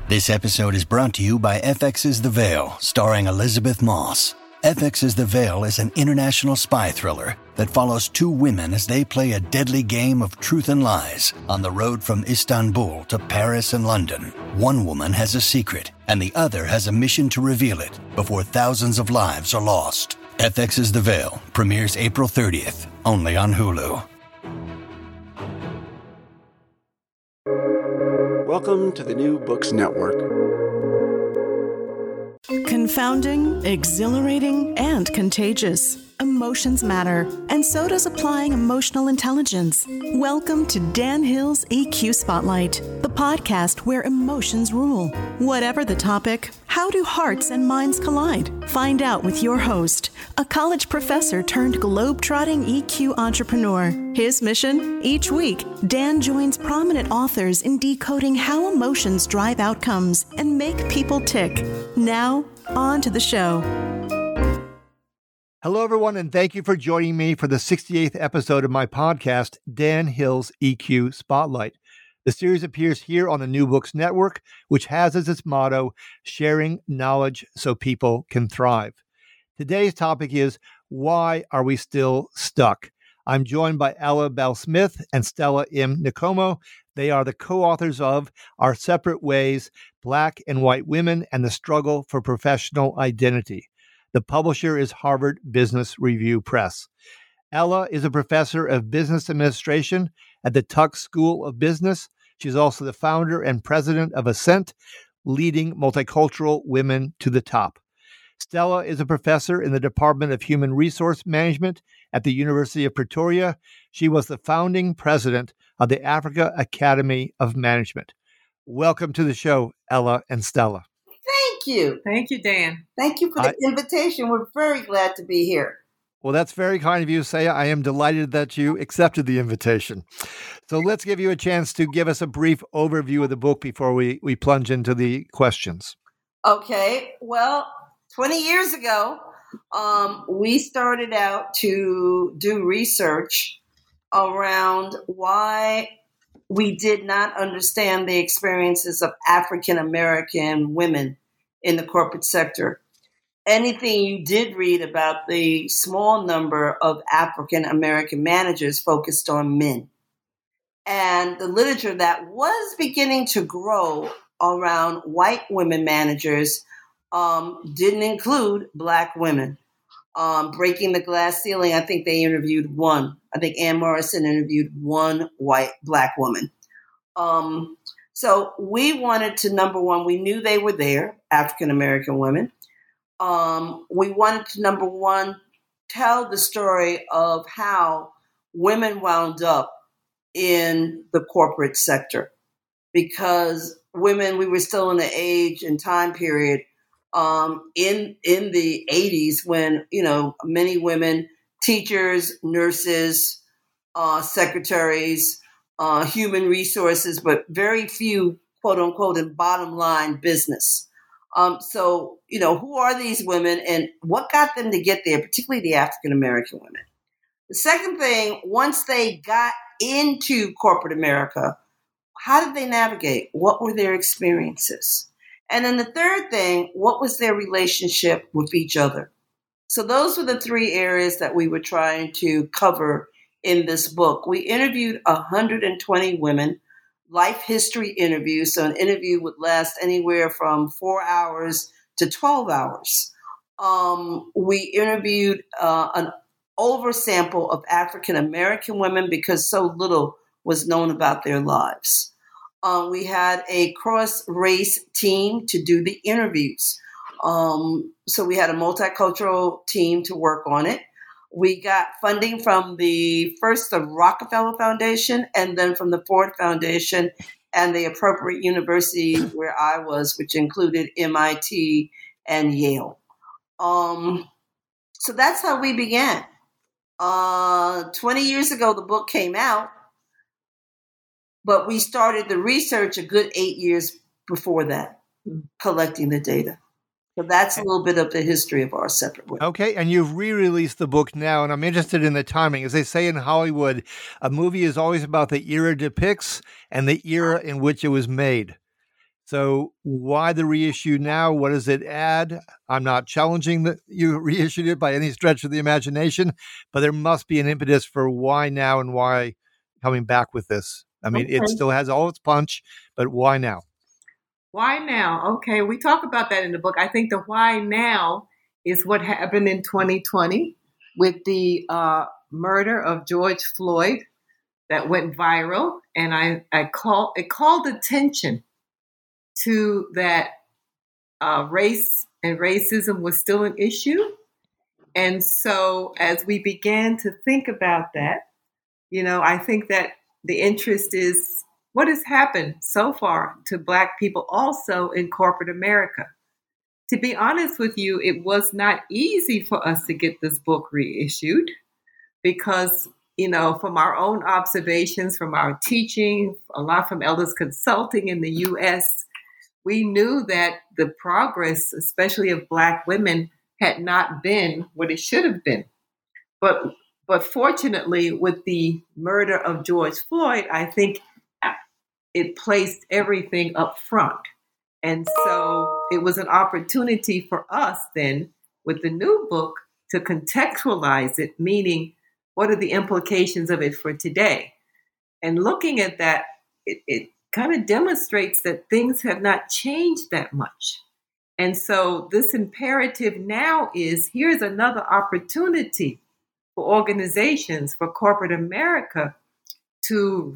This episode is brought to you by FX's The Veil, starring Elizabeth Moss. FX's The Veil is an international spy thriller that follows two women as they play a deadly game of truth and lies on the road from Istanbul to Paris and London. One woman has a secret, and the other has a mission to reveal it before thousands of lives are lost. FX's The Veil premieres April 30th, only on Hulu. Welcome to the New Books Network. Confounding, exhilarating, and contagious. Emotions matter, and so does applying emotional intelligence. Welcome to Dan Hill's EQ Spotlight, the podcast where emotions rule. Whatever the topic, how do hearts and minds collide? Find out with your host, a college professor turned globe-trotting EQ entrepreneur. His mission? Each week, Dan joins prominent authors in decoding how emotions drive outcomes and make people tick. Now, on to the show. Hello, everyone, and thank you for joining me for the 68th episode of my podcast, Dan Hill's EQ Spotlight. The series appears here on the New Books Network, which has as its motto, sharing knowledge so people can thrive. Today's topic is, why are we still stuck? I'm joined by Ella Bell-Smith and Stella M. Nkomo. They are the co-authors of Our Separate Ways, Black and White Women and the Struggle for Professional Identity. The publisher is Harvard Business Review Press. Ella is a professor of business administration at the Tuck School of Business. She's also the founder and president of Ascent, leading multicultural women to the top. Stella is a professor in the Department of Human Resource Management at the University of Pretoria. She was the founding president of the Africa Academy of Management. Welcome to the show, Ella and Stella. Thank you. Thank you, Dan. Thank you for the invitation. We're very glad to be here. Well, that's very kind of you, Saya. I am delighted that you accepted the invitation. So let's give you a chance to give us a brief overview of the book before we plunge into the questions. Okay. Well, 20 years ago, we started out to do research around why we did not understand the experiences of African American women in the corporate sector. Anything you did read about the small number of African American managers focused on men. And the literature that was beginning to grow around white women managers didn't include Black women. Breaking the Glass Ceiling, I think they interviewed one. I think Ann Morrison interviewed one Black woman. So we wanted to, number one, we knew they were there, African-American women. We wanted to, number one, tell the story of how women wound up in the corporate sector. Because women, we were still in the age and time period in the 80s when, many women, teachers, nurses, secretaries, human resources, but very few, quote unquote, in bottom line business. So, who are these women and what got them to get there, particularly the African American women? The second thing, once they got into corporate America, how did they navigate? What were their experiences? And then the third thing, what was their relationship with each other? So those were the three areas that we were trying to cover in this book. We interviewed 120 women, life history interviews. So an interview would last anywhere from 4 hours to 12 hours. We interviewed an oversample of African American women because so little was known about their lives. We had a cross-race team to do the interviews. So we had a multicultural team to work on it. We got funding from the Rockefeller Foundation and then from the Ford Foundation and the appropriate universities where I was, which included MIT and Yale. So that's how we began. 20 years ago, the book came out, but we started the research a good 8 years before that, collecting the data. So that's a little bit of the history of Our Separate Ways. Okay, and you've re-released the book now, and I'm interested in the timing. As they say in Hollywood, a movie is always about the era it depicts and the era in which it was made. So why the reissue now? What does it add? I'm not challenging that you reissued it by any stretch of the imagination, but there must be an impetus for why now and why coming back with this. I mean, it still has all its punch, but why now? Why now? Okay, we talk about that in the book. I think the why now is what happened in 2020 with the murder of George Floyd that went viral, and it called attention to that race and racism was still an issue. And so as we began to think about that, I think that the interest is what has happened so far to Black people also in corporate America. To be honest with you, it was not easy for us to get this book reissued because, from our own observations, from our teaching, a lot from Elders Consulting in the U.S., we knew that the progress, especially of Black women, had not been what it should have been. But fortunately, with the murder of George Floyd, I think it placed everything up front. And so it was an opportunity for us then, with the new book, to contextualize it, meaning what are the implications of it for today? And looking at that, it kind of demonstrates that things have not changed that much. And so this imperative now is, here's another opportunity for organizations, for corporate America to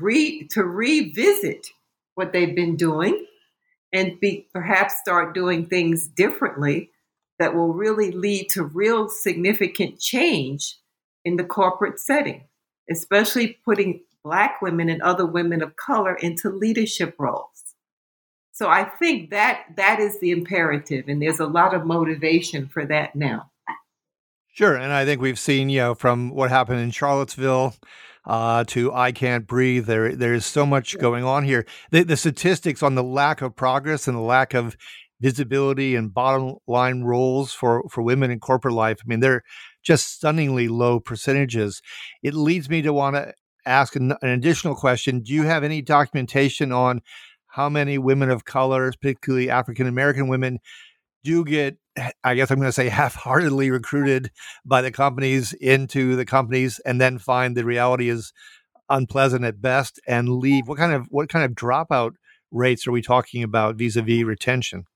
revisit what they've been doing and perhaps start doing things differently that will really lead to real significant change in the corporate setting, especially putting Black women and other women of color into leadership roles. So I think that is the imperative, and there's a lot of motivation for that now. Sure, and I think we've seen, from what happened in Charlottesville to I Can't Breathe, there's so much going on here. The statistics on the lack of progress and the lack of visibility and bottom line roles for women in corporate life, I mean, they're just stunningly low percentages. It leads me to want to ask an additional question. Do you have any documentation on how many women of color, particularly African-American women, do get, I guess I'm going to say, half-heartedly recruited by the companies into the companies and then find the reality is unpleasant at best and leave? What kind of dropout rates are we talking about vis-a-vis retention?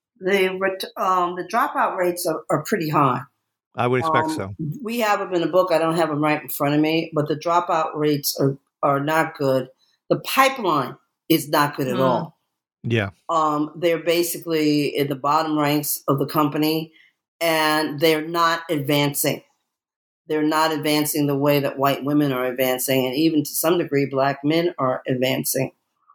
The dropout rates are pretty high. I would expect so. We have them in a book. I don't have them right in front of me, but the dropout rates are not good. The pipeline is not good at all. Yeah. They're basically in the bottom ranks of the company, and they're not advancing. They're not advancing the way that white women are advancing, and even to some degree, Black men are advancing.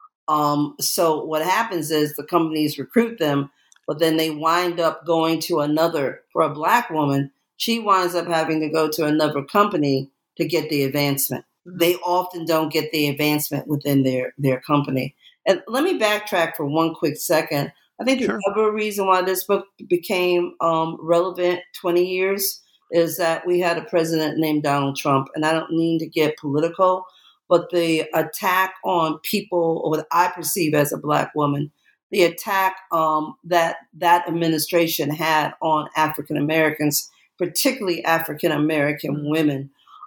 So what happens is the companies recruit them, but then they wind up going to for a Black woman, she winds up having to go to another company to get the advancement. Mm-hmm. They often don't get the advancement within their company. And let me backtrack for one quick second. I think the other reason why this book became relevant 20 years is that we had a president named Donald Trump. And I don't mean to get political, but the attack on people, or what I perceive as a Black woman, the attack that administration had on African Americans, particularly African American women,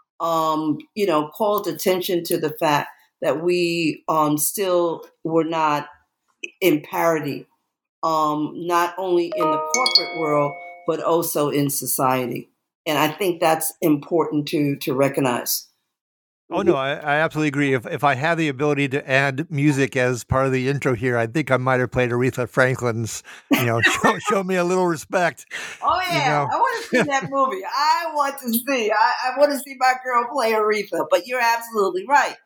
called attention to the fact that we still were not in parity, not only in the corporate world, but also in society. And I think that's important to recognize. Oh, no, I absolutely agree. If I had the ability to add music as part of the intro here, I think I might have played Aretha Franklin's, show me a little respect. Oh, yeah. I want to see that movie. I want to see my girl play Aretha, but you're absolutely right.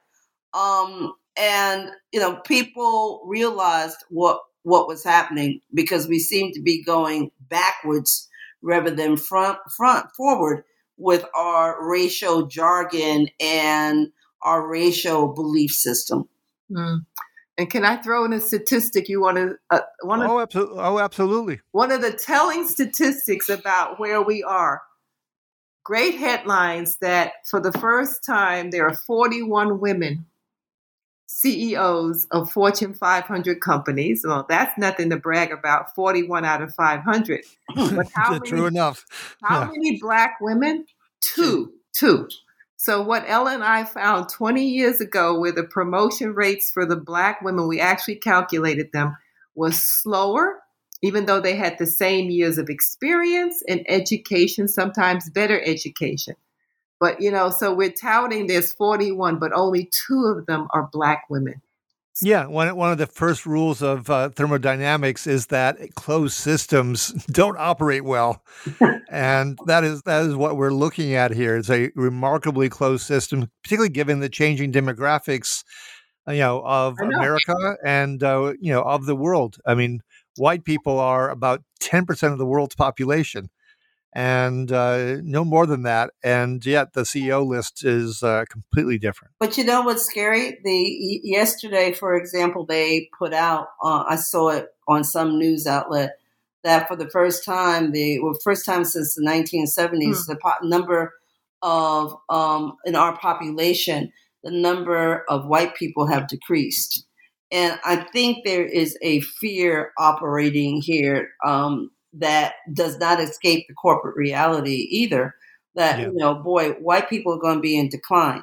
And people realized what was happening because we seemed to be going backwards rather than forward with our racial jargon and our racial belief system. Mm. And can I throw in a statistic you want to? Absolutely. One of the telling statistics about where we are. Great headlines that for the first time there are 41 women CEOs of Fortune 500 companies. Well, that's nothing to brag about, 41 out of 500. But True enough. How many Black women? Two. So what Ella and I found 20 years ago with the promotion rates for the Black women, we actually calculated them, was slower, even though they had the same years of experience and education, sometimes better education. But, so we're touting there's 41, but only 2 of them are Black women. Yeah, one of the first rules of thermodynamics is that closed systems don't operate well, and that is what we're looking at here. It's a remarkably closed system, particularly given the changing demographics, of America and of the world. I mean, white people are about 10% of the world's population, and no more than that. And yet the CEO list is completely different. But you know what's scary? Yesterday, for example, they put out, I saw it on some news outlet, that for the first time since the 1970s, the number of, in our population, the number of white people have decreased. And I think there is a fear operating here that does not escape the corporate reality either, that, white people are going to be in decline.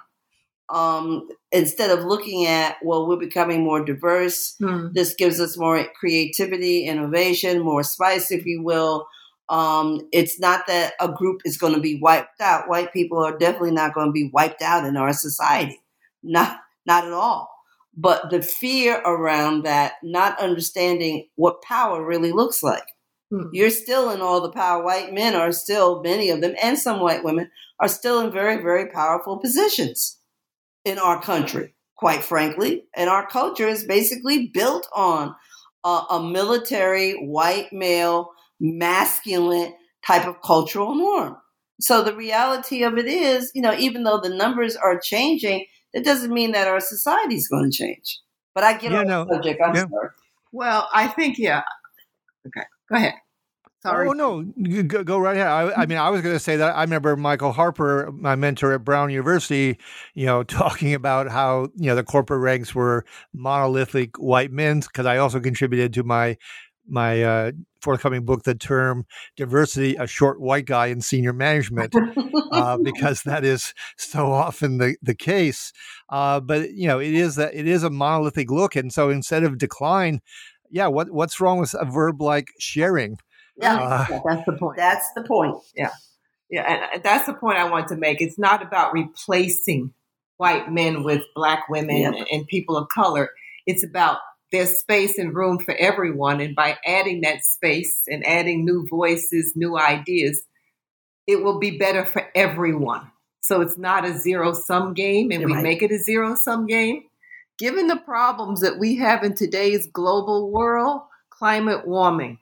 Instead of looking at, we're becoming more diverse, this gives us more creativity, innovation, more spice, if you will. It's not that a group is going to be wiped out. White people are definitely not going to be wiped out in our society. Not at all. But the fear around that, not understanding what power really looks like. You're still in all the power. White men are still, many of them, and some white women, are still in very, very powerful positions in our country, quite frankly. And our culture is basically built on a military, white male, masculine type of cultural norm. So the reality of it is, even though the numbers are changing, it doesn't mean that our society is going to change. But I get on the subject. I'm sorry. Well, I think, Okay. Go ahead. Sorry. Oh, no, go right ahead. I was going to say that I remember Michael Harper, my mentor at Brown University, talking about how, the corporate ranks were monolithic white men, because I also contributed to my forthcoming book, the term diversity, a short white guy in senior management, because that is so often the case. But, it is a monolithic look. And so instead of decline, what's wrong with a verb like sharing? Yeah, that's the point. That's the point. Yeah, and that's the point I want to make. It's not about replacing white men with Black women and people of color. It's about there's space and room for everyone, and by adding that space and adding new voices, new ideas, it will be better for everyone. So it's not a zero-sum game, and make it a zero-sum game. Given the problems that we have in today's global world, climate warming.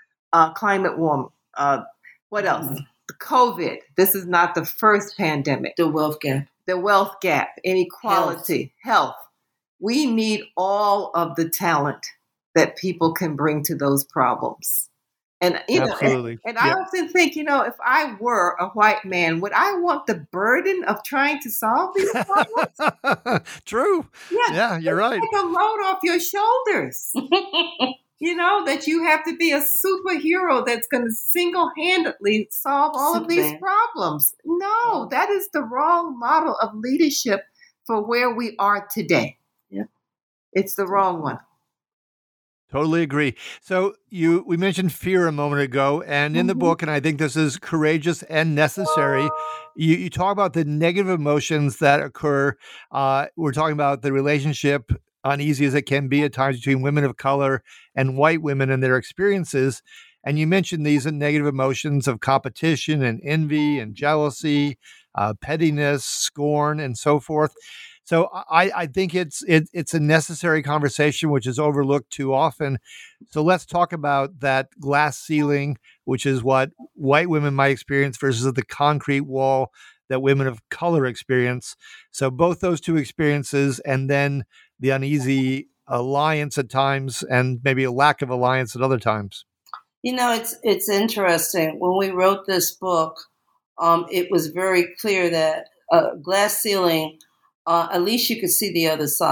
What else? The COVID. This is not the first pandemic. The wealth gap. Inequality, health. We need all of the talent that people can bring to those problems. And, Absolutely. And I often think, if I were a white man, would I want the burden of trying to solve these problems? True. Yeah, you're right. Take a load off your shoulders. That you have to be a superhero that's going to single-handedly solve all of these problems. No, that is the wrong model of leadership for where we are today. Yeah. It's the wrong one. Totally agree. So we mentioned fear a moment ago, and in the book, and I think this is courageous and necessary, you talk about the negative emotions that occur. We're talking about the relationship, uneasy as it can be at times, between women of color and white women and their experiences. And you mentioned these negative emotions of competition and envy and jealousy, pettiness, scorn, and so forth. So I think it's a necessary conversation, which is overlooked too often. So let's talk about that glass ceiling, which is what white women might experience versus the concrete wall that women of color experience. So both those two experiences, and then the uneasy alliance at times, and maybe a lack of alliance at other times. It's interesting. When we wrote this book, it was very clear that glass ceiling, at least you could see the other side.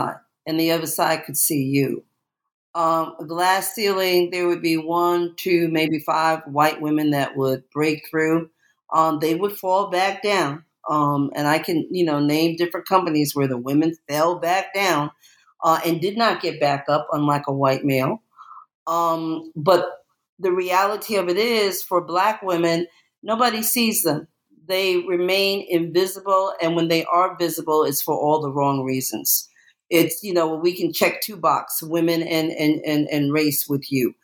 and the other side could see you. A glass ceiling, there would be 1, 2, maybe 5 white women that would break through. They would fall back down. And I can, name different companies where the women fell back down and did not get back up, unlike a white male. But the reality of it is, for Black women, nobody sees them. They remain invisible, and when they are visible, it's for all the wrong reasons. It's, we can check 2 boxes, women and race with you.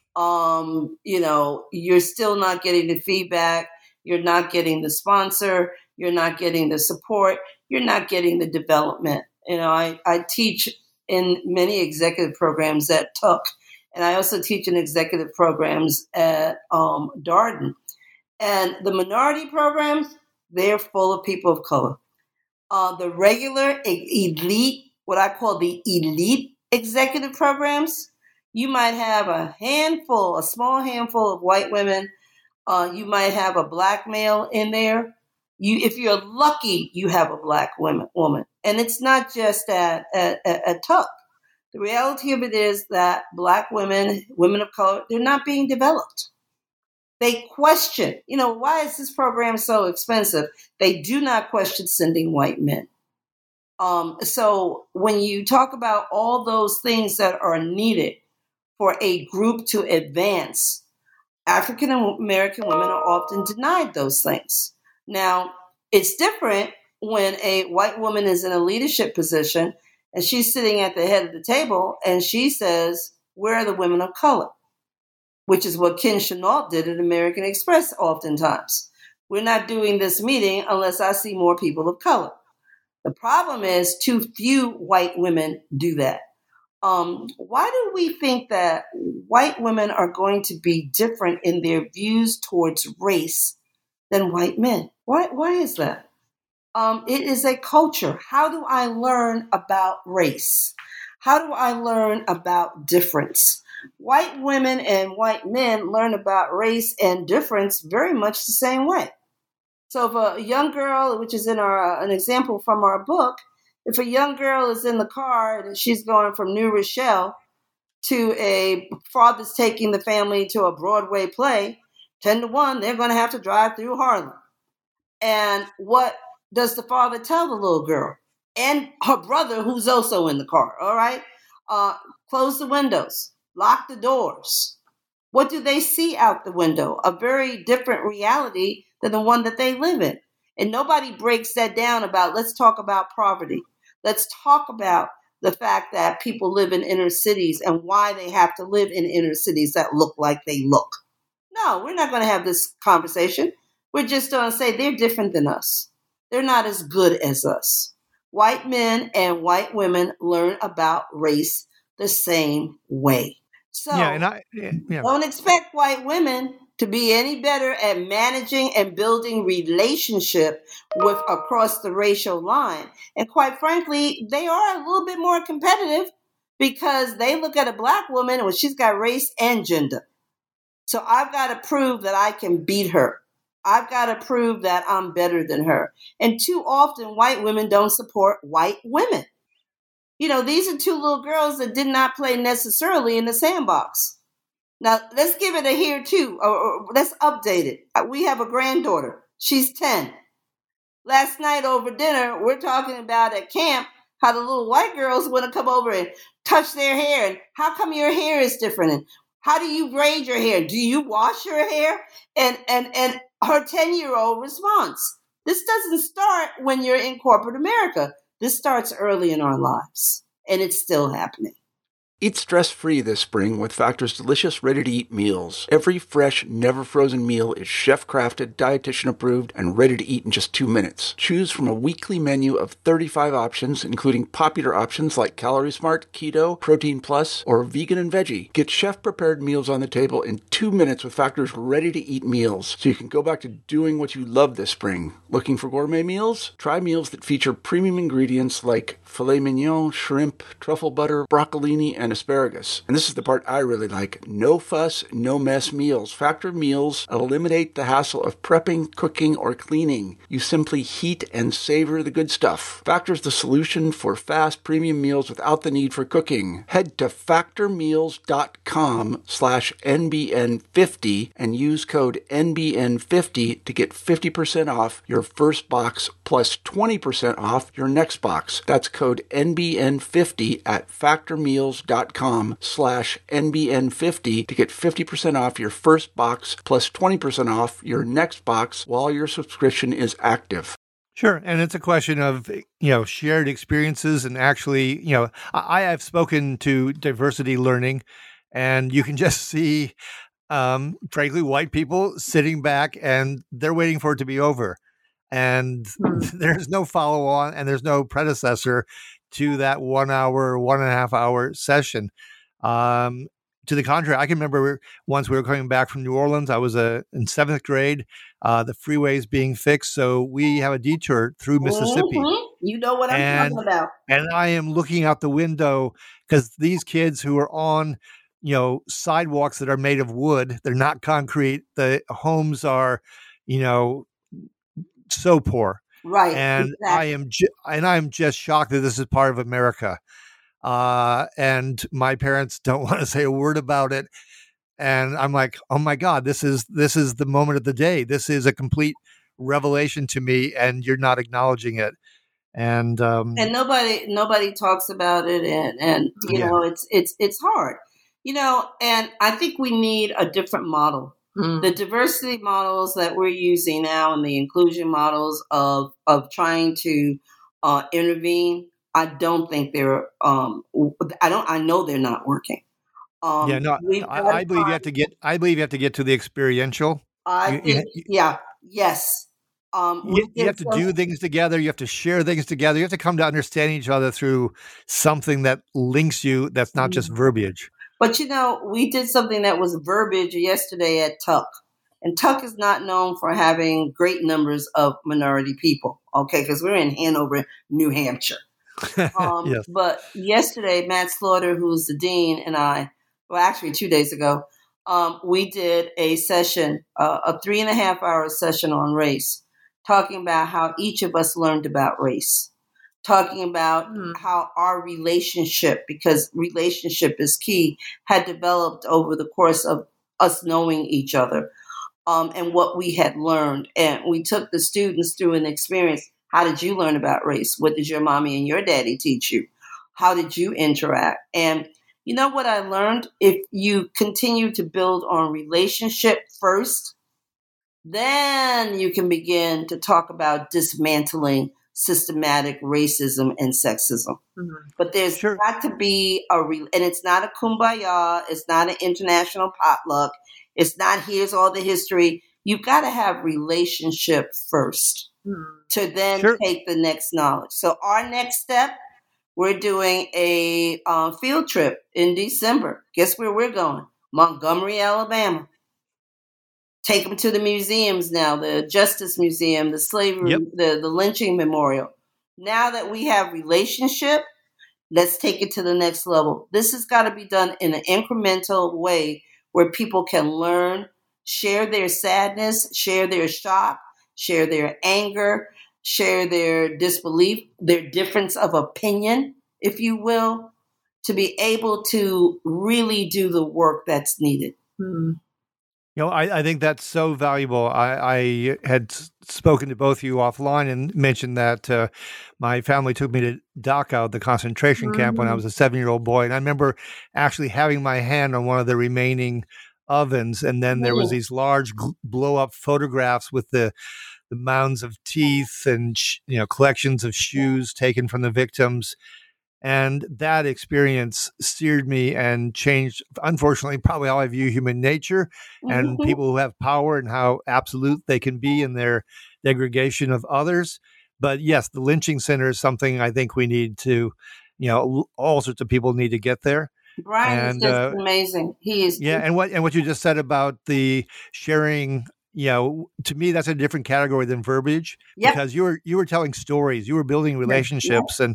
You're still not getting the feedback. You're not getting the sponsor. You're not getting the support. You're not getting the development. I teach in many executive programs at Tuck, and I also teach in executive programs at Darden. And the minority programs, they're full of people of color. The regular elite, what I call the elite executive programs, you might have a small handful of white women. You might have a Black male in there. If you're lucky, you have a Black woman. And it's not just at Tuck. The reality of it is that Black women of color, they're not being developed. They question, why is this program so expensive? They do not question sending white men. So when you talk about all those things that are needed for a group to advance, African American women are often denied those things. Now, it's different when a white woman is in a leadership position and she's sitting at the head of the table and she says, where are the women of color? Which is what Ken Chenault did at American Express oftentimes. We're not doing this meeting unless I see more people of color. The problem is too few white women do that. Why do we think that white women are going to be different in their views towards race than white men? Why is that? It is a culture. How do I learn about race? How do I learn about difference? White women and white men learn about race and difference very much the same way. So if a young girl, which is in an example from our book, if a young girl is in the car and she's going from New Rochelle to a father's taking the family to a Broadway play, 10-1, they're going to have to drive through Harlem. And what does the father tell the little girl? And her brother, who's also in the car, all right? Close the windows, lock the doors. What do they see out the window? A very different reality than the one that they live in. And nobody breaks that down about, let's talk about poverty. Let's talk about the fact that people live in inner cities and why they have to live in inner cities that look like they look. No, we're not going to have this conversation. We're just going to say they're different than us. They're not as good as us. White men and white women learn about race the same way. So don't expect white women to be any better at managing and building relationship with across the racial line. And quite frankly, they are a little bit more competitive because they look at a Black woman and she's got race and gender. So I've got to prove that I can beat her. I've got to prove that I'm better than her. And too often, white women don't support white women. These are 2 little girls that did not play necessarily in the sandbox. Now, let's give it a here too, or let's update it. We have a granddaughter. She's 10. Last night over dinner, we're talking about at camp how the little white girls want to come over and touch their hair. And how come your hair is different? And how do you braid your hair? Do you wash your hair? And her 10-year-old response, this doesn't start when you're in corporate America. This starts early in our lives, and it's still happening. Eat stress-free this spring with Factor's delicious ready-to-eat meals. Every fresh, never-frozen meal is chef-crafted, dietitian-approved, and ready to eat in just 2 minutes. Choose from a weekly menu of 35 options, including popular options like Calorie Smart, Keto, Protein Plus, or Vegan and Veggie. Get chef-prepared meals on the table in 2 minutes with Factor's ready-to-eat meals, so you can go back to doing what you love this spring. Looking for gourmet meals? Try meals that feature premium ingredients like filet mignon, shrimp, truffle butter, broccolini, and asparagus. And this is the part I really like. No fuss, no mess meals. Factor meals eliminate the hassle of prepping, cooking, or cleaning. You simply heat and savor the good stuff. Factor's the solution for fast premium meals without the need for cooking. Head to factormeals.com/NBN50 and use code NBN50 to get 50% off your first box plus 20% off your next box. That's code NBN50 at factormeals.com/NBN50 to get 50% off your first box plus 20% off your next box while your subscription is active. Sure. And it's a question of, shared experiences. And actually, I have spoken to diversity learning, and you can just see, frankly, white people sitting back and they're waiting for it to be over. And there's no follow on and there's no predecessor to that 1 hour, 1.5 hour session. To the contrary, I can remember once we were coming back from New Orleans, I was in 7th grade, the freeways being fixed. So we have a detour through Mississippi. Mm-hmm. You know what I'm talking about. And I am looking out the window because these kids who are on, sidewalks that are made of wood, they're not concrete. The homes are, so poor. Right. And exactly. I am just shocked that this is part of America. And my parents don't want to say a word about it. And I'm like, oh my God, this is the moment of the day. This is a complete revelation to me, and you're not acknowledging it. And nobody talks about it. And it's hard, and I think we need a different model. The diversity models that we're using now and the inclusion models of trying to intervene, I don't think they're. I know they're not working. I believe you have to get. I believe you have to get to the experiential. Yes. You have to do things together. You have to share things together. You have to come to understand each other through something that links you. That's not just verbiage. But we did something that was verbiage yesterday at Tuck. And Tuck is not known for having great numbers of minority people, okay? Because we're in Hanover, New Hampshire. Yes. But yesterday, Matt Slaughter, who's the dean, and I, well, actually 2 days ago, we did a session, a 3.5 hour session on race, talking about how each of us learned about race. Talking about how our relationship, because relationship is key, had developed over the course of us knowing each other, and what we had learned. And we took the students through an experience. How did you learn about race? What did your mommy and your daddy teach you? How did you interact? And you know what I learned? If you continue to build on relationship first, then you can begin to talk about dismantling systematic racism and sexism. But there's got to be and it's not a kumbaya, it's not an international potluck, it's not here's all the history. You've got to have relationship first to then take the next knowledge. So our next step, we're doing a field trip in December. Guess where we're going? Montgomery, Alabama. Take them to the museums now, the Justice Museum, the slavery, the lynching memorial. Now that we have relationship, let's take it to the next level. This has got to be done in an incremental way where people can learn, share their sadness, share their shock, share their anger, share their disbelief, their difference of opinion, if you will, to be able to really do the work that's needed. I think that's so valuable. I had spoken to both of you offline and mentioned that my family took me to Dachau, the concentration camp, when I was a 7-year-old boy. And I remember actually having my hand on one of the remaining ovens. And then there was these large blow-up photographs with the mounds of teeth and collections of shoes taken from the victims. And that experience seared me and changed, unfortunately, probably how I view human nature and people who have power and how absolute they can be in their degradation of others. But yes, the lynching center is something I think we need to, all sorts of people need to get there. Brian is just amazing. He is. Yeah. And what you just said about the sharing, to me, that's a different category than verbiage because you were telling stories, you were building relationships. And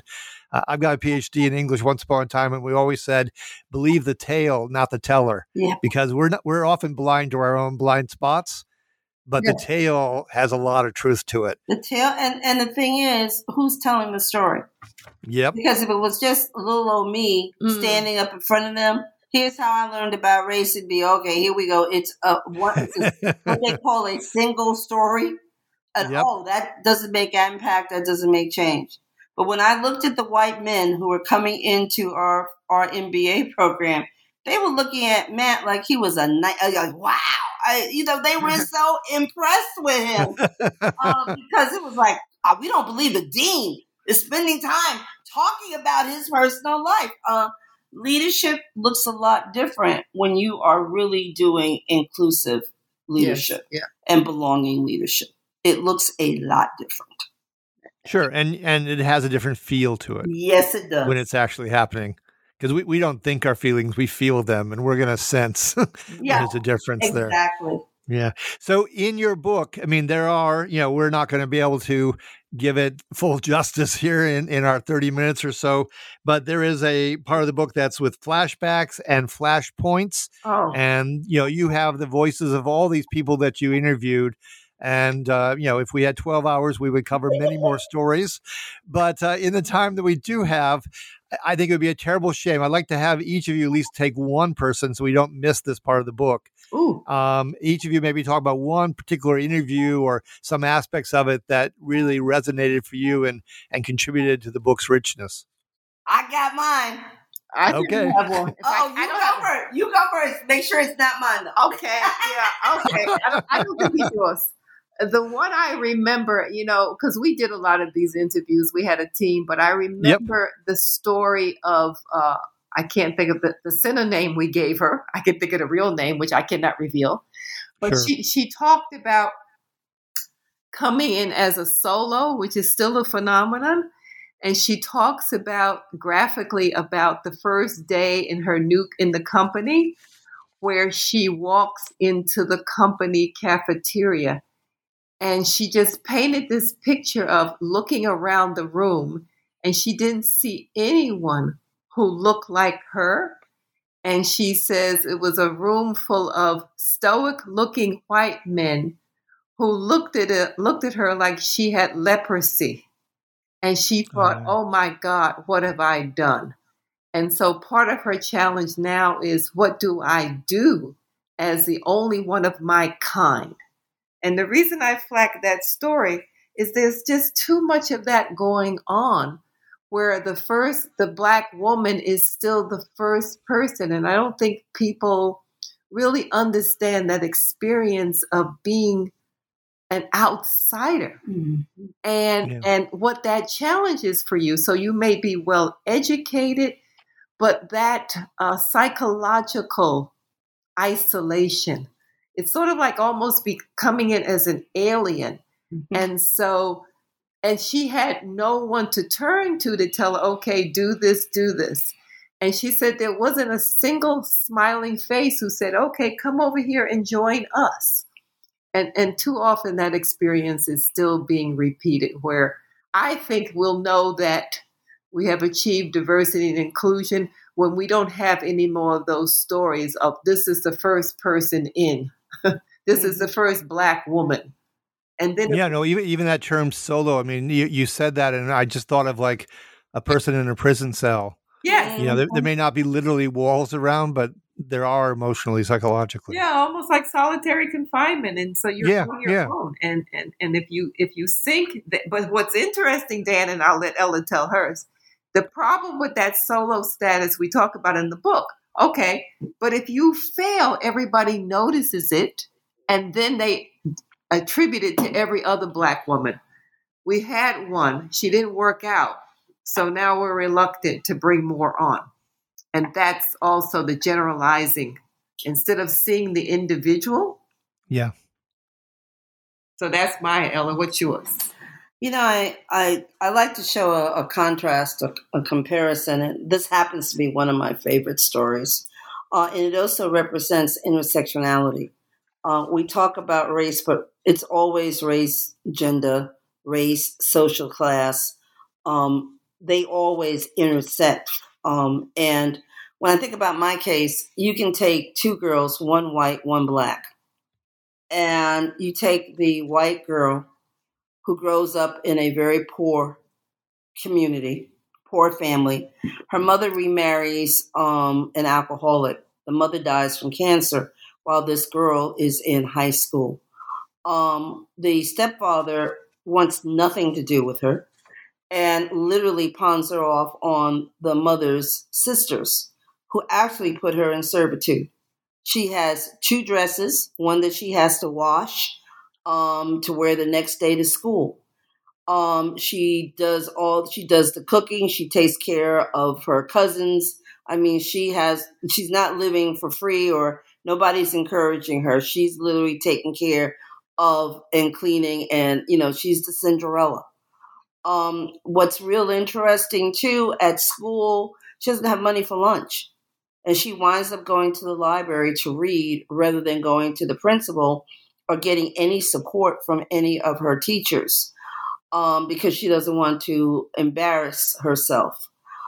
I've got a PhD in English once upon a time, and we always said, believe the tale, not the teller, because we're often blind to our own blind spots. But the tale has a lot of truth to it. The tale, and the thing is, who's telling the story? Yep. Because if it was just little old me standing up in front of them, here's how I learned about race. It'd be, okay, here we go. It's what they call a single story. And that doesn't make impact. That doesn't make change. But when I looked at the white men who were coming into our MBA program, they were looking at Matt like he was like, wow. They were so impressed with him because it was like, we don't believe the dean is spending time talking about his personal life. Leadership looks a lot different when you are really doing inclusive leadership and belonging leadership. It looks a lot different. Sure, and it has a different feel to it. Yes, it does. When it's actually happening. Because we don't think our feelings, we feel them, and we're going to sense there's a difference there. Exactly. Yeah. So in your book, I mean, there are, we're not going to be able to give it full justice here in our 30 minutes or so, but there is a part of the book that's with flashbacks and flashpoints. Oh. And, you have the voices of all these people that you interviewed. And, if we had 12 hours, we would cover many more stories. But in the time that we do have, I think it would be a terrible shame. I'd like to have each of you at least take one person so we don't miss this part of the book. Ooh. Each of you maybe talk about one particular interview or some aspects of it that really resonated for you and contributed to the book's richness. I got mine. I okay. have one. You go first. Make sure it's not mine, though. Okay. Yeah. Okay. I don't think it's yours. The one I remember, because we did a lot of these interviews, we had a team, but I remember the story of, I can't think of the synonym we gave her. I can think of the real name, which I cannot reveal. But sure. she talked about coming in as a solo, which is still a phenomenon. And she talks graphically about the first day in the company, where she walks into the company cafeteria. And she just painted this picture of looking around the room, and she didn't see anyone who looked like her. And she says it was a room full of stoic-looking white men who looked at her like she had leprosy. And she thought, oh my God, what have I done? And so part of her challenge now is, what do I do as the only one of my kind? And the reason I flag that story is there's just too much of that going on, where the Black woman is still the first person. And I don't think people really understand that experience of being an outsider and what that challenge is for you. So you may be well educated, but that psychological isolation, it's sort of like almost coming in as an alien. Mm-hmm. And she had no one to turn to tell her, okay, do this. And she said there wasn't a single smiling face who said, okay, come over here and join us. And too often that experience is still being repeated, where I think we'll know that we have achieved diversity and inclusion when we don't have any more of those stories of, this is the first person in. This is the first Black woman. And then even that term solo, I mean, you said that, and I just thought of like a person in a prison cell. Yes. There may not be literally walls around, but there are emotionally, psychologically. Yeah, almost like solitary confinement. And so you're on your own. And if you think that, but what's interesting, Dan, and I'll let Ella tell hers, the problem with that solo status we talk about in the book. Okay, but if you fail, everybody notices it, and then they attribute it to every other Black woman. We had one, she didn't work out, so now we're reluctant to bring more on. And that's also the generalizing, instead of seeing the individual. Yeah. So that's my, Ella, what's yours? I like to show a contrast, a comparison, and this happens to be one of my favorite stories. And it also represents intersectionality. We talk about race, but it's always race, gender, race, social class. they always intersect. And when I think about my case, you can take two girls, one white, one black, and you take the white girl who grows up in a very poor community, poor family. Her mother remarries an alcoholic. The mother dies from cancer while this girl is in high school. The stepfather wants nothing to do with her and literally pawns her off on the mother's sisters, who actually put her in servitude. She has two dresses, one that she has to wash to wear the next day to school. She does the cooking. She takes care of her cousins. I mean, she's not living for free, or nobody's encouraging her. She's literally taking care of and cleaning, and she's the Cinderella. What's real interesting too, at school, she doesn't have money for lunch, and she winds up going to the library to read rather than going to the principal or getting any support from any of her teachers. Because she doesn't want to embarrass herself.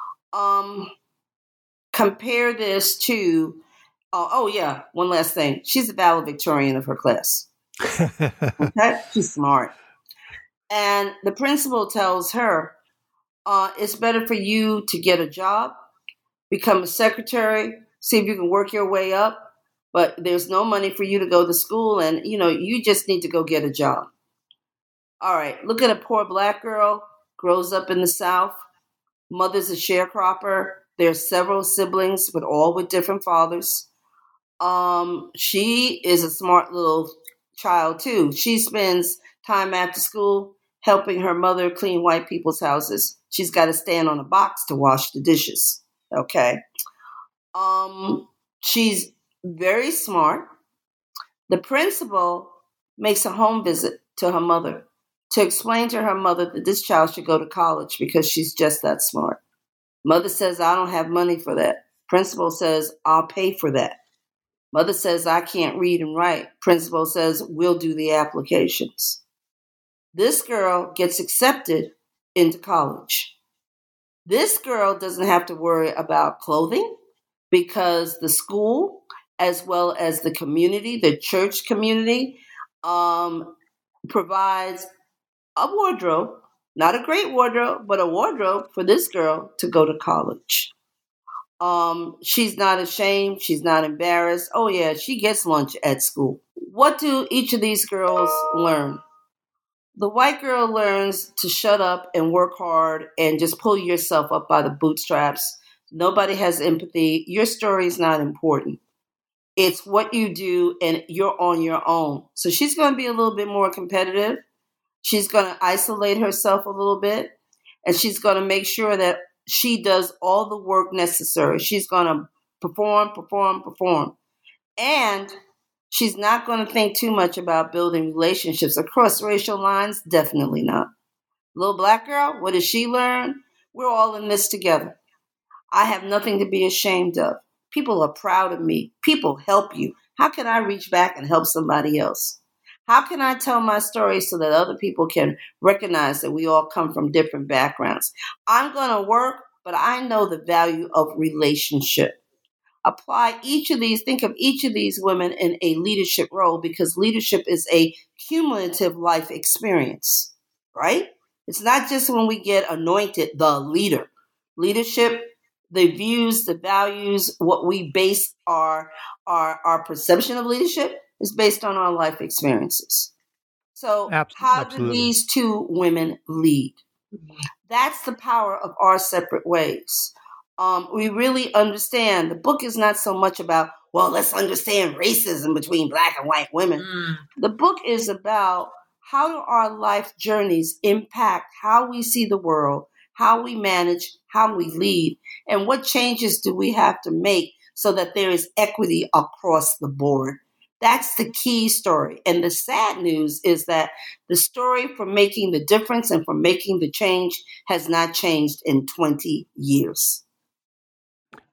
Compare this to, one last thing. She's the valedictorian of her class. Okay? She's smart. And the principal tells her, it's better for you to get a job, become a secretary, see if you can work your way up, but there's no money for you to go to school, and, you just need to go get a job. All right, look at a poor black girl, grows up in the South. Mother's a sharecropper. There's several siblings, but all with different fathers. She is a smart little child, too. She spends time after school helping her mother clean white people's houses. She's got to stand on a box to wash the dishes, okay? She's very smart. The principal makes a home visit to her mother to explain to her mother that this child should go to college because she's just that smart. Mother says, I don't have money for that. Principal says, I'll pay for that. Mother says, I can't read and write. Principal says, we'll do the applications. This girl gets accepted into college. This girl doesn't have to worry about clothing because the school, as well as the community, the church community, provides a wardrobe, not a great wardrobe, but a wardrobe for this girl to go to college. She's not ashamed. She's not embarrassed. Oh, yeah, she gets lunch at school. What do each of these girls learn? The white girl learns to shut up and work hard and just pull yourself up by the bootstraps. Nobody has empathy. Your story is not important. It's what you do, and you're on your own. So she's going to be a little bit more competitive. She's going to isolate herself a little bit, and she's going to make sure that she does all the work necessary. She's going to perform. And she's not going to think too much about building relationships across racial lines. Definitely not. Little black girl, what does she learn? We're all in this together. I have nothing to be ashamed of. People are proud of me. People help you. How can I reach back and help somebody else? How can I tell my story so that other people can recognize that we all come from different backgrounds? I'm going to work, but I know the value of relationship. Apply think of each of these women in a leadership role, because leadership is a cumulative life experience, right? It's not just when we get anointed the leader. Leadership, the views, the values, what we base our perception of leadership is based on our life experiences. So how do these two women lead? That's the power of our separate ways. We really understand. The book is not so much about, well, let's understand racism between black and white women. The book is about how do our life journeys impact how we see the world, how we manage, how we lead, and what changes do we have to make so that there is equity across the board. That's the key story. And the sad news is that the story for making the difference and for making the change has not changed in 20 years.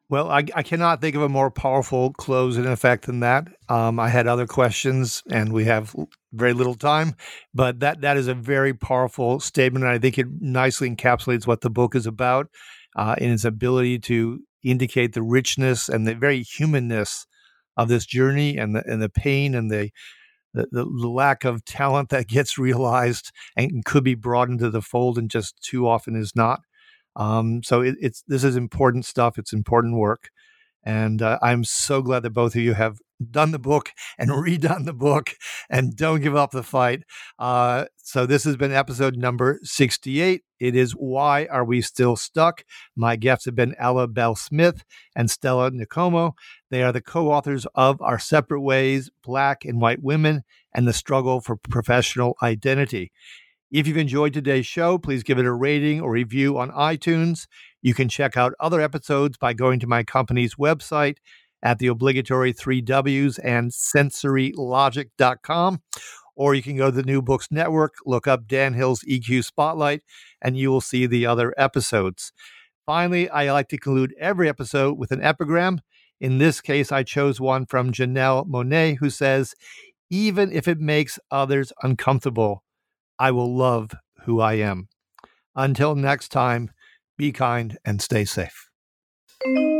Well, I cannot think of a more powerful close in effect than that. I had other questions, and we have very little time, but that is a very powerful statement, and I think it nicely encapsulates what the book is about in its ability to indicate the richness and the very humanness of this journey, and the pain and the lack of talent that gets realized and could be brought into the fold, and just too often is not. So this is important stuff. It's important work. And I'm so glad that both of you have done the book and redone the book and don't give up the fight. So this has been episode number 68. It is Why Are We Still Stuck? My guests have been Ella Bell Smith and Stella Nicomo. They are the co-authors of Our Separate Ways, Black and White Women, and the Struggle for Professional Identity. If you've enjoyed today's show, please give it a rating or review on iTunes. You can check out other episodes by going to my company's website at the obligatory 3 W's and sensorylogic.com, or you can go to the New Books Network, look up Dan Hill's EQ Spotlight, and you will see the other episodes. Finally, I like to conclude every episode with an epigram. In this case, I chose one from Janelle Monáe, who says, "Even if it makes others uncomfortable, I will love who I am." Until next time, be kind and stay safe.